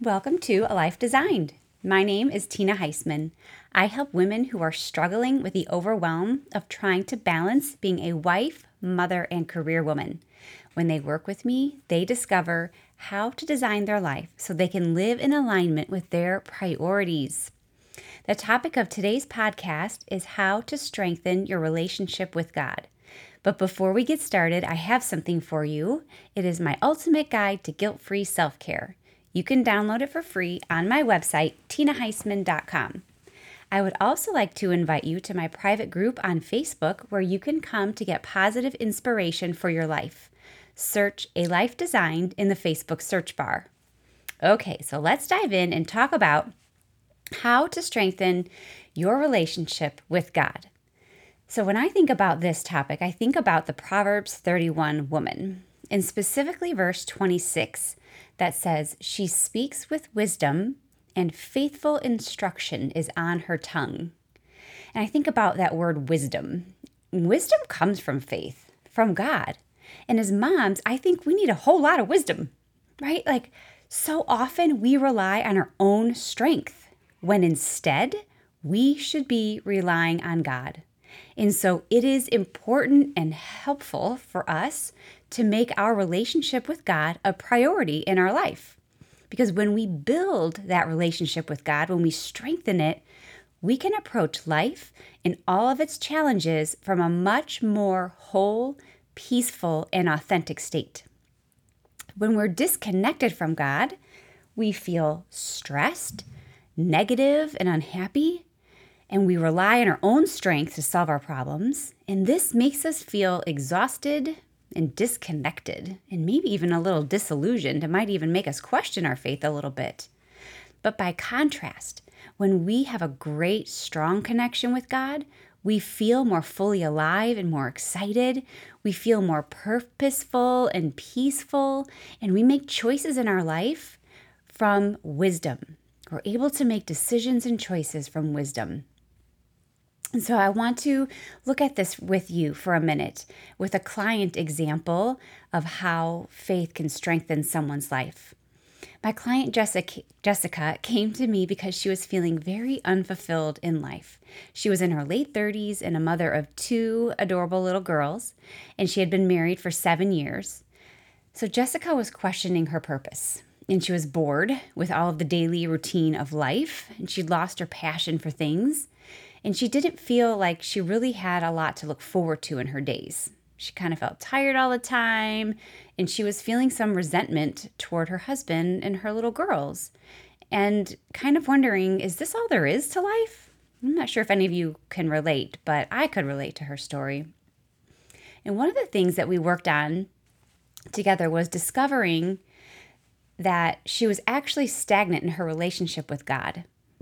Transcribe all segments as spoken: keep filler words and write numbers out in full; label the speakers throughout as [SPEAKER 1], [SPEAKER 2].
[SPEAKER 1] Welcome to A Life Designed. My name is Tina Heisman. I help women who are struggling with the overwhelm of trying to balance being a wife, mother, and career woman. When they work with me, they discover how to design their life so they can live in alignment with their priorities. The topic of today's podcast is how to strengthen your relationship with God. But before we get started, I have something for you. It is my ultimate guide to guilt-free self-care. You can download it for free on my website, tina heisman dot com. I would also like to invite you to my private group on Facebook where you can come to get positive inspiration for your life. Search A Life Designed in the Facebook search bar. Okay, so let's dive in and talk about how to strengthen your relationship with God. So when I think about this topic, I think about the Proverbs thirty-one woman, and specifically verse twenty-six that says, "She speaks with wisdom, and faithful instruction is on her tongue." And I think about that word wisdom. Wisdom comes from faith, from God. And as moms, I think we need a whole lot of wisdom, right? Like so often we rely on our own strength when instead we should be relying on God. And so it is important and helpful for us to make our relationship with God a priority in our life. Because when we build that relationship with God, when we strengthen it, we can approach life and all of its challenges from a much more whole, peaceful, and authentic state. When we're disconnected from God, we feel stressed, negative, and unhappy, and we rely on our own strength to solve our problems. And this makes us feel exhausted and disconnected, and maybe even a little disillusioned. It might even make us question our faith a little bit. But by contrast, when we have a great, strong connection with God, we feel more fully alive and more excited. We feel more purposeful and peaceful, and we make choices in our life from wisdom. We're able to make decisions and choices from wisdom. And so I want to look at this with you for a minute with a client example of how faith can strengthen someone's life. My client Jessica, Jessica came to me because she was feeling very unfulfilled in life. She was in her late thirties and a mother of two adorable little girls, and she had been married for seven years. So Jessica was questioning her purpose, and she was bored with all of the daily routine of life, and she'd lost her passion for things. And she didn't feel like she really had a lot to look forward to in her days. She kind of felt tired all the time, and she was feeling some resentment toward her husband and her little girls, and kind of wondering, is this all there is to life? I'm not sure if any of you can relate, but I could relate to her story. And one of the things that we worked on together was discovering that she was actually stagnant in her relationship with God.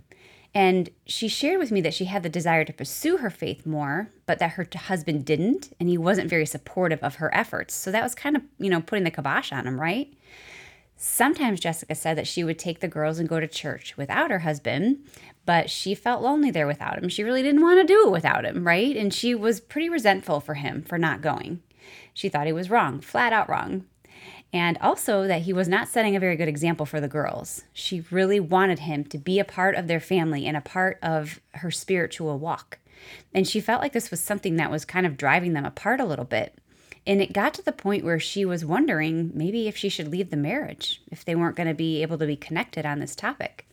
[SPEAKER 1] And she shared with me that she had the desire to pursue her faith more, but that her husband didn't, and he wasn't very supportive of her efforts. So that was kind of, you know, putting the kibosh on him, right? Sometimes Jessica said that she would take the girls and go to church without her husband, but she felt lonely there without him. She really didn't want to do it without him, right? And she was pretty resentful for him for not going. She thought he was wrong, flat out wrong. And also that he was not setting a very good example for the girls. She really wanted him to be a part of their family and a part of her spiritual walk. And she felt like this was something that was kind of driving them apart a little bit. And it got to the point where she was wondering maybe if she should leave the marriage, if they weren't going to be able to be connected on this topic.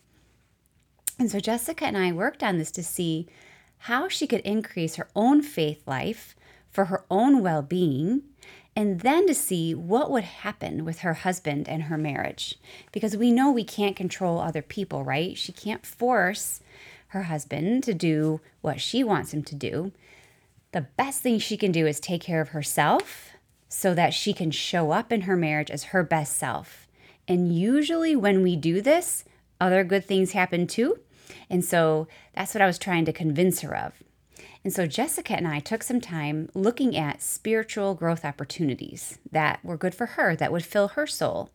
[SPEAKER 1] And so Jessica and I worked on this to see how she could increase her own faith life for her own well-being, and then to see what would happen with her husband and her marriage. Because we know we can't control other people, right? She can't force her husband to do what she wants him to do. The best thing she can do is take care of herself so that she can show up in her marriage as her best self. And usually when we do this, other good things happen too. And so that's what I was trying to convince her of. And so Jessica and I took some time looking at spiritual growth opportunities that were good for her, that would fill her soul.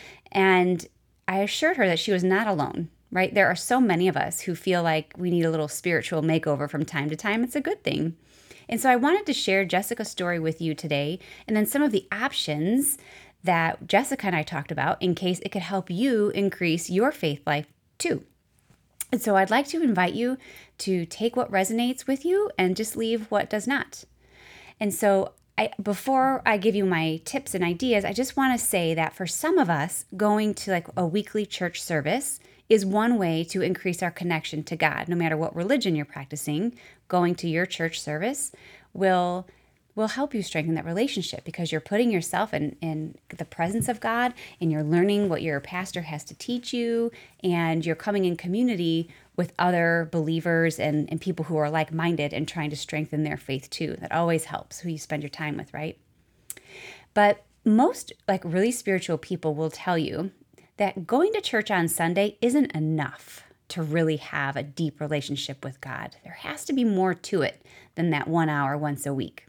[SPEAKER 1] And I assured her that she was not alone, right? There are so many of us who feel like we need a little spiritual makeover from time to time. It's a good thing. And so I wanted to share Jessica's story with you today, and then some of the options that Jessica and I talked about in case it could help you increase your faith life too. And so I'd like to invite you to take what resonates with you and just leave what does not. And so I, before I give you my tips and ideas, I just want to say that for some of us, going to like a weekly church service is one way to increase our connection to God. No matter what religion you're practicing, going to your church service will will help you strengthen that relationship because you're putting yourself in, in the presence of God and you're learning what your pastor has to teach you, and you're coming in community with other believers and, and people who are like-minded and trying to strengthen their faith too. That always helps who you spend your time with, right? But most like really spiritual people will tell you that going to church on Sunday isn't enough to really have a deep relationship with God. There has to be more to it than that one hour once a week.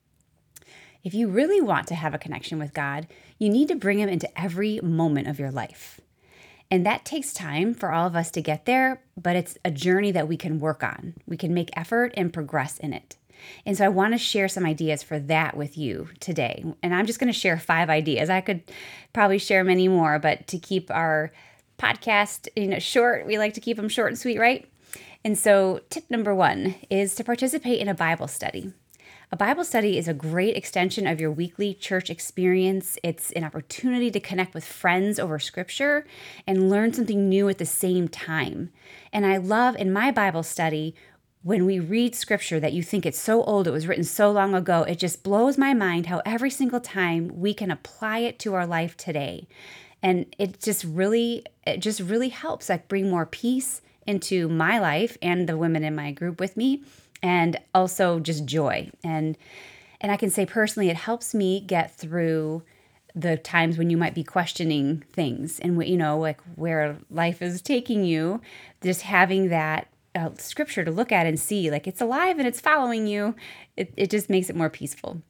[SPEAKER 1] If you really want to have a connection with God, you need to bring Him into every moment of your life. And that takes time for all of us to get there, but it's a journey that we can work on. We can make effort and progress in it. And so I want to share some ideas for that with you today. And I'm just going to share five ideas. I could probably share many more, but to keep our podcast, you know, short, we like to keep them short and sweet, right? And so tip number one is to participate in a Bible study. A Bible study is a great extension of your weekly church experience. It's an opportunity to connect with friends over scripture and learn something new at the same time. And I love in my Bible study, when we read scripture that you think it's so old, it was written so long ago, it just blows my mind how every single time we can apply it to our life today. And it just really, it just really helps like bring more peace into my life and the women in my group with me, and also just joy. And and I can say personally, it helps me get through the times when you might be questioning things and, you know, like where life is taking you. Just having that uh, scripture to look at and see, like it's alive and it's following you, it, it just makes it more peaceful.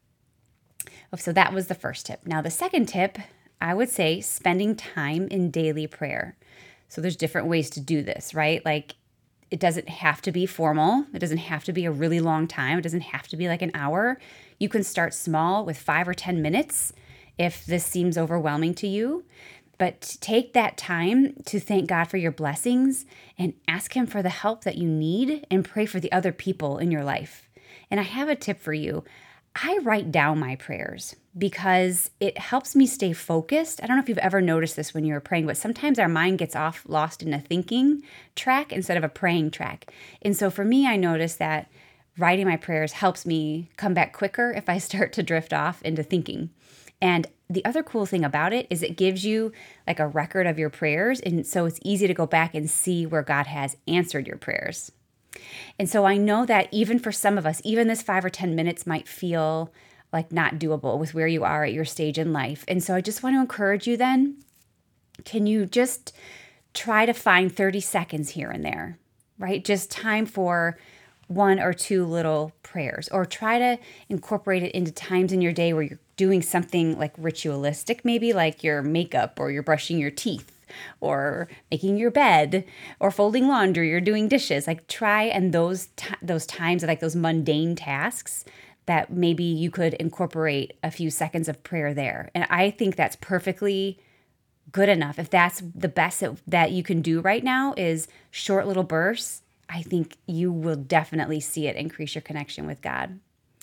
[SPEAKER 1] So that was the first tip. Now the second tip, I would say spending time in daily prayer. So there's different ways to do this, right? Like it doesn't have to be formal. It doesn't have to be a really long time. It doesn't have to be like an hour. You can start small with five or ten minutes if this seems overwhelming to you. But take that time to thank God for your blessings and ask Him for the help that you need and pray for the other people in your life. And I have a tip for you. I write down my prayers because it helps me stay focused. I don't know if you've ever noticed this when you're praying, but sometimes our mind gets off lost in a thinking track instead of a praying track. And so for me, I notice that writing my prayers helps me come back quicker if I start to drift off into thinking. And the other cool thing about it is it gives you like a record of your prayers. And so it's easy to go back and see where God has answered your prayers. And so I know that even for some of us, even this five or ten minutes might feel like not doable with where you are at your stage in life. And so I just want to encourage you then, can you just try to find thirty seconds here and there, right? Just time for one or two little prayers, or try to incorporate it into times in your day where you're doing something like ritualistic, maybe like your makeup or you're brushing your teeth, or making your bed, or folding laundry, or doing dishes. Like try and those t- those times, like those mundane tasks, that maybe you could incorporate a few seconds of prayer there. And I think that's perfectly good enough. If that's the best that, that you can do right now is short little bursts, I think you will definitely see it increase your connection with God.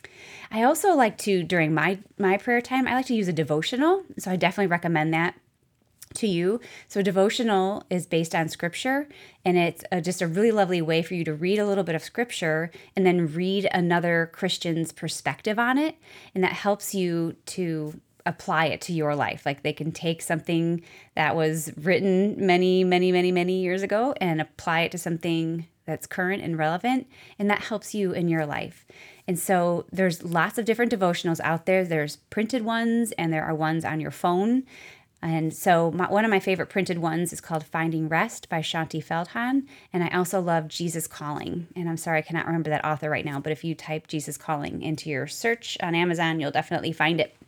[SPEAKER 1] I also like to, during my, my prayer time, I like to use a devotional. So I definitely recommend that to you. So devotional is based on scripture, and it's a, just a really lovely way for you to read a little bit of scripture and then read another Christian's perspective on it. And that helps you to apply it to your life. Like they can take something that was written many, many, many, many years ago and apply it to something that's current and relevant. And that helps you in your life. And so there's lots of different devotionals out there. There's printed ones and there are ones on your phone. And so my, one of my favorite printed ones is called Finding Rest by Shaunti Feldhahn. And I also love Jesus Calling. And I'm sorry, I cannot remember that author right now, but if you type Jesus Calling into your search on Amazon, you'll definitely find it.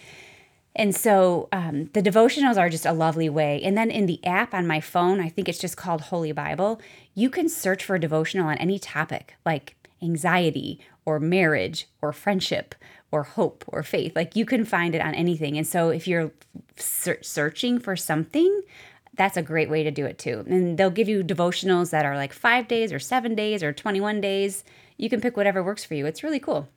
[SPEAKER 1] And so um, the devotionals are just a lovely way. And then in the app on my phone, I think it's just called Holy Bible, you can search for a devotional on any topic like anxiety or marriage or friendship or hope or faith. Like you can find it on anything. And so if you're ser- searching for something, that's a great way to do it too. And they'll give you devotionals that are like five days or seven days or twenty-one days. You can pick whatever works for you. It's really cool.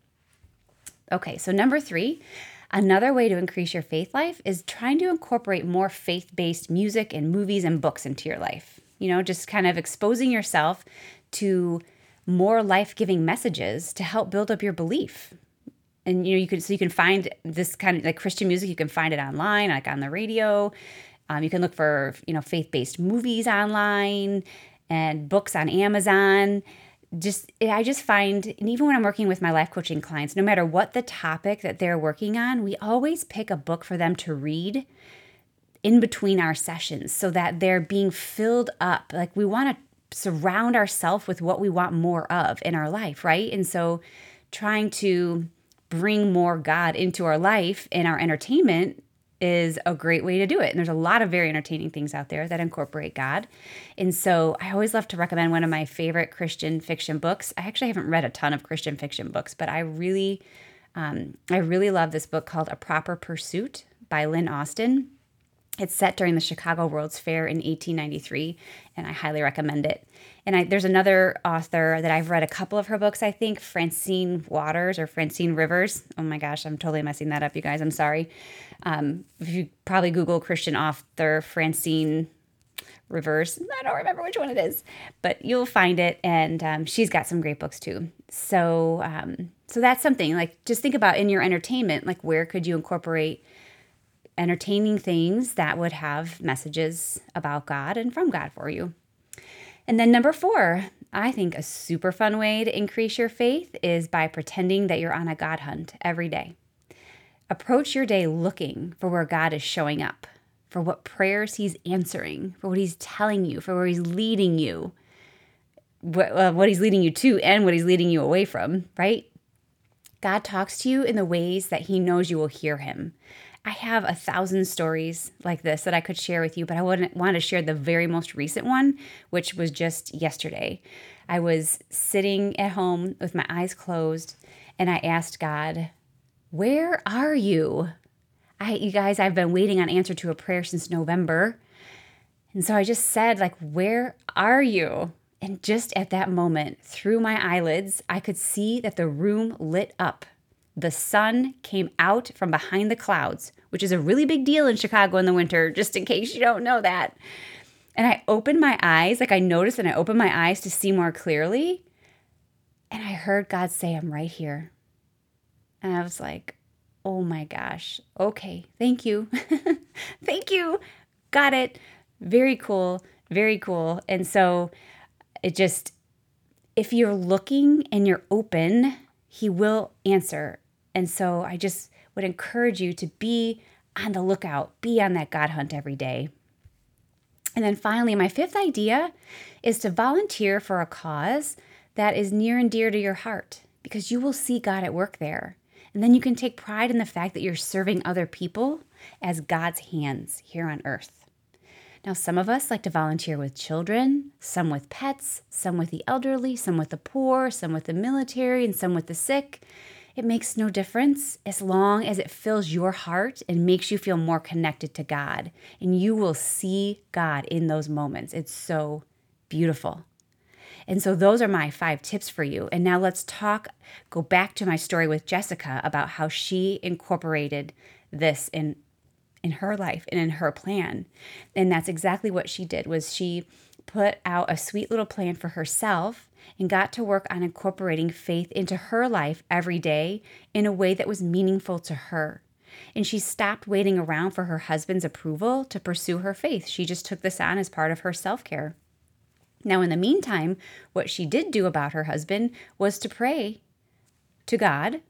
[SPEAKER 1] Okay, so number three, another way to increase your faith life is trying to incorporate more faith-based music and movies and books into your life. You know, just kind of exposing yourself to more life-giving messages to help build up your belief. And, you know, you can, so you can find this kind of like Christian music, you can find it online, like on the radio. Um, you can look for, you know, faith-based movies online and books on Amazon. Just, I just find, and even when I'm working with my life coaching clients, no matter what the topic that they're working on, we always pick a book for them to read in between our sessions so that they're being filled up. Like we want to surround ourselves with what we want more of in our life, right? And so trying to bring more God into our life and our entertainment is a great way to do it. And there's a lot of very entertaining things out there that incorporate God. And so I always love to recommend one of my favorite Christian fiction books. I actually haven't read a ton of Christian fiction books, but I really, um, I really love this book called A Proper Pursuit by Lynn Austin. It's set during the Chicago World's Fair in eighteen ninety-three, and I highly recommend it. And I, there's another author that I've read a couple of her books, I think, Francine Waters or Francine Rivers. Oh my gosh, I'm totally messing that up, you guys. I'm sorry. Um, if you probably Google Christian author Francine Rivers, I don't remember which one it is, but you'll find it. And um, she's got some great books too. So, um, so that's something like just think about in your entertainment, like where could you incorporate entertaining things that would have messages about God and from God for you. And then number four, I think a super fun way to increase your faith is by pretending that you're on a God hunt every day. Approach your day looking for where God is showing up, for what prayers he's answering, for what he's telling you, for where he's leading you, what, uh, what he's leading you to and what he's leading you away from, right? God talks to you in the ways that he knows you will hear him. I have a thousand stories like this that I could share with you, but I wouldn't want to share the very most recent one, which was just yesterday. I was sitting at home with my eyes closed, and I asked God, "Where are you?" I, you guys, I've been waiting on answer to a prayer since November. And so I just said, like, "Where are you?" And just at that moment, through my eyelids, I could see that the room lit up. The sun came out from behind the clouds, which is a really big deal in Chicago in the winter, just in case you don't know that. And I opened my eyes, like I noticed, and I opened my eyes to see more clearly. And I heard God say, "I'm right here." And I was like, oh my gosh. Okay, thank you. Thank you. Got it. Very cool. Very cool. And so it just, if you're looking and you're open, he will answer. And so I just would encourage you to be on the lookout, be on that God hunt every day. And then finally, my fifth idea is to volunteer for a cause that is near and dear to your heart, because you will see God at work there. And then you can take pride in the fact that you're serving other people as God's hands here on earth. Now, some of us like to volunteer with children, some with pets, some with the elderly, some with the poor, some with the military, and some with the sick. It makes no difference as long as it fills your heart and makes you feel more connected to God. And you will see God in those moments. It's so beautiful. And so those are my five tips for you. And now let's talk, go back to my story with Jessica about how she incorporated this in in her life and in her plan. And that's exactly what she did, was she put out a sweet little plan for herself and got to work on incorporating faith into her life every day in a way that was meaningful to her. And she stopped waiting around for her husband's approval to pursue her faith. She just took this on as part of her self-care. Now, in the meantime, what she did do about her husband was to pray to God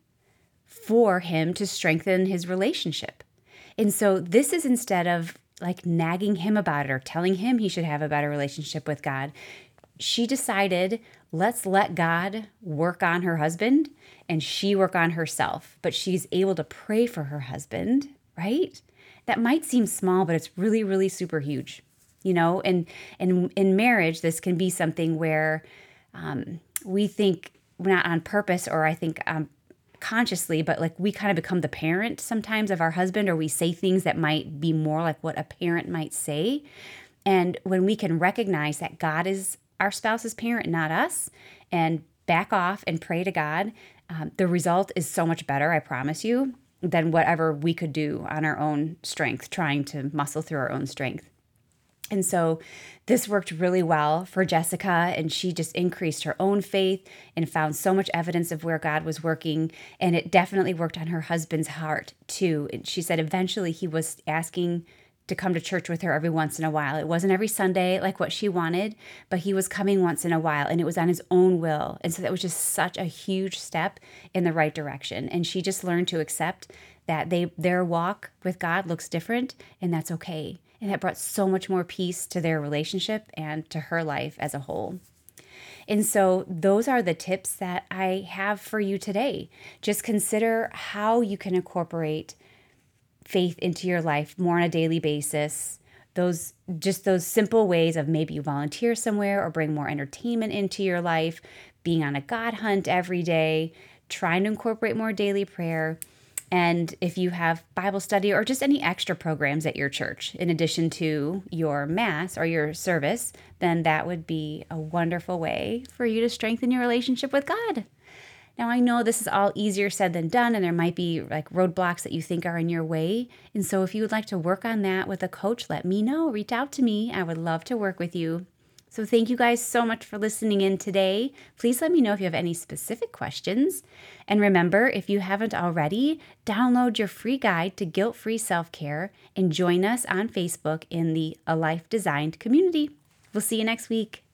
[SPEAKER 1] for him to strengthen his relationship. And so this is instead of like nagging him about it or telling him he should have a better relationship with God, she decided, let's let God work on her husband and she work on herself. But she's able to pray for her husband, right? That might seem small, but it's really, really super huge. You know, and, and in marriage, this can be something where um, we think not on purpose, or I think um, consciously, but like we kind of become the parent sometimes of our husband, or we say things that might be more like what a parent might say. And when we can recognize that God is our spouse's parent, not us, and back off and pray to God, um, the result is so much better, I promise you, than whatever we could do on our own strength, trying to muscle through our own strength. And so this worked really well for Jessica, and she just increased her own faith and found so much evidence of where God was working. And it definitely worked on her husband's heart too. And she said eventually he was asking to come to church with her every once in a while. It wasn't every Sunday like what she wanted, but he was coming once in a while, and it was on his own will. And so that was just such a huge step in the right direction. And she just learned to accept that they their walk with God looks different, and that's okay. And that brought so much more peace to their relationship and to her life as a whole. And so those are the tips that I have for you today. Just consider how you can incorporate faith into your life more on a daily basis. Those just those simple ways of maybe you volunteer somewhere or bring more entertainment into your life, being on a God hunt every day, trying to incorporate more daily prayer. And if you have Bible study or just any extra programs at your church, in addition to your Mass or your service, then that would be a wonderful way for you to strengthen your relationship with God. Now, I know this is all easier said than done, and there might be like roadblocks that you think are in your way. And so if you would like to work on that with a coach, let me know. Reach out to me. I would love to work with you. So thank you guys so much for listening in today. Please let me know if you have any specific questions. And remember, if you haven't already, download your free guide to guilt-free self-care and join us on Facebook in the A Life Designed community. We'll see you next week.